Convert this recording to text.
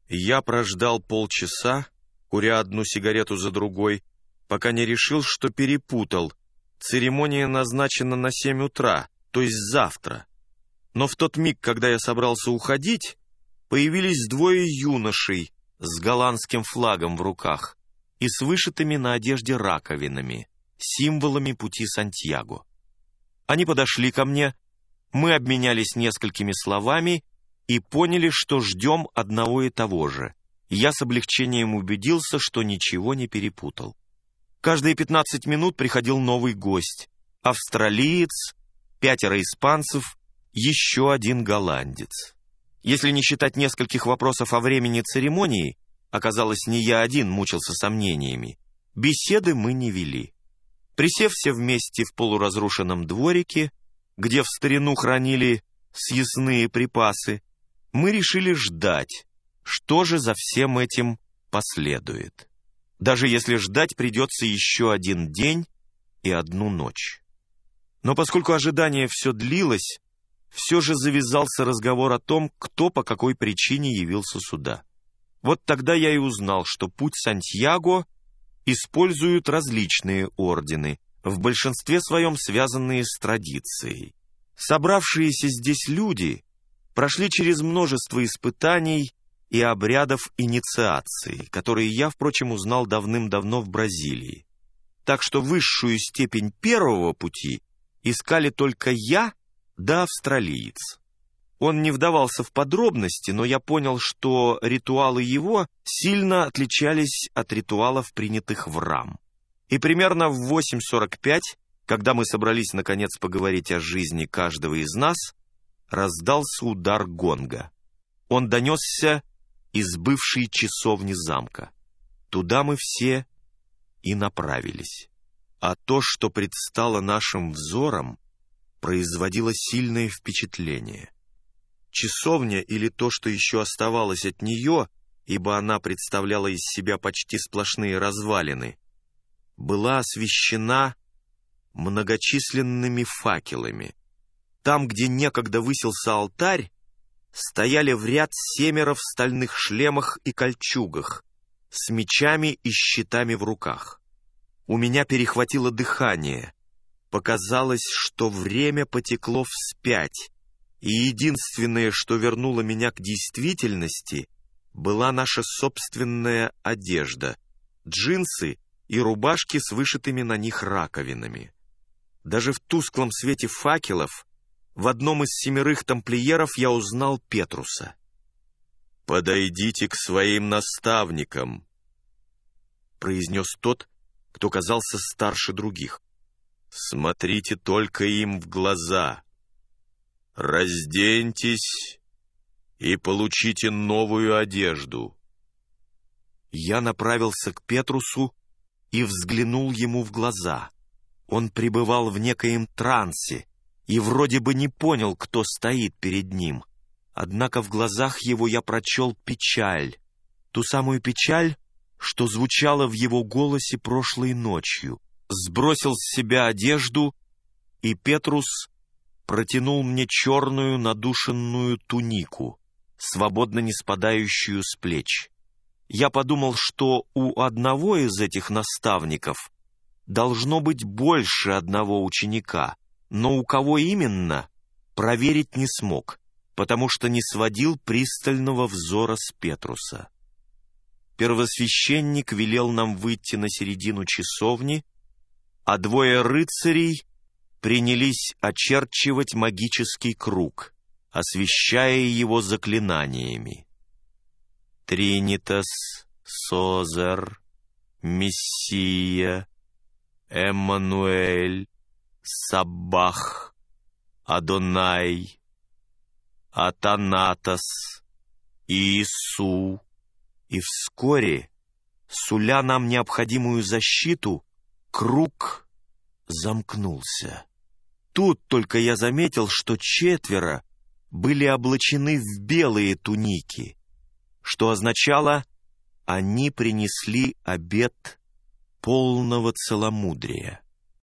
Я прождал полчаса, куря одну сигарету за другой, пока не решил, что перепутал. Церемония назначена на 7 утра, то есть завтра. Но в тот миг, когда я собрался уходить, появились двое юношей с голландским флагом в руках и с вышитыми на одежде раковинами, символами пути Сантьяго. Они подошли ко мне, мы обменялись несколькими словами и поняли, что ждем одного и того же. Я с облегчением убедился, что ничего не перепутал. Каждые 15 минут приходил новый гость. Австралиец, 5 испанцев, еще один голландец. Если не считать нескольких вопросов о времени церемонии, оказалось, не я один мучился сомнениями, беседы мы не вели. Присев все вместе в полуразрушенном дворике, где в старину хранили съестные припасы, мы решили ждать, что же за всем этим последует. Даже если ждать придется еще один день и одну ночь. Но поскольку ожидание все длилось, все же завязался разговор о том, кто по какой причине явился сюда. Вот тогда я и узнал, что путь Сантьяго используют различные ордены, в большинстве своем связанные с традицией. Собравшиеся здесь люди прошли через множество испытаний и обрядов инициации, которые я, впрочем, узнал давным-давно в Бразилии. Так что высшую степень первого пути искали только я да австралиец. Он не вдавался в подробности, но я понял, что ритуалы его сильно отличались от ритуалов, принятых в Рам. И примерно в 8:45, когда мы собрались наконец поговорить о жизни каждого из нас, раздался удар гонга. Он донесся из бывшей часовни замка. Туда мы все и направились. А то, что предстало нашим взором, производило сильное впечатление. Часовня, или то, что еще оставалось от нее, ибо она представляла из себя почти сплошные развалины, была освещена многочисленными факелами. Там, где некогда высился алтарь, стояли в ряд 7 в стальных шлемах и кольчугах, с мечами и щитами в руках. У меня перехватило дыхание. Показалось, что время потекло вспять, и единственное, что вернуло меня к действительности, была наша собственная одежда, джинсы и рубашки с вышитыми на них раковинами. Даже в тусклом свете факелов в одном из 7 тамплиеров я узнал Петруса. «Подойдите к своим наставникам», — произнес тот, кто казался старше других. «Смотрите только им в глаза. Разденьтесь и получите новую одежду». Я направился к Петрусу и взглянул ему в глаза. Он пребывал в некоем трансе и вроде бы не понял, кто стоит перед ним. Однако в глазах его я прочел печаль, ту самую печаль, что звучало в его голосе прошлой ночью. Сбросил с себя одежду, и Петрус протянул мне черную надушенную тунику, свободно не спадающую с плеч. Я подумал, что у одного из этих наставников должно быть больше одного ученика, но у кого именно, проверить не смог, потому что не сводил пристального взора с Петруса. Первосвященник велел нам выйти на середину часовни, а 2 рыцарей принялись очерчивать магический круг, освещая его заклинаниями. «Тринитас, Созер, Мессия, Эммануэль, Саббах, Адонай, Атанатас, Иису». И вскоре, суля нам необходимую защиту, круг замкнулся. Тут только я заметил, что 4 были облачены в белые туники, что означало, они принесли обет полного целомудрия.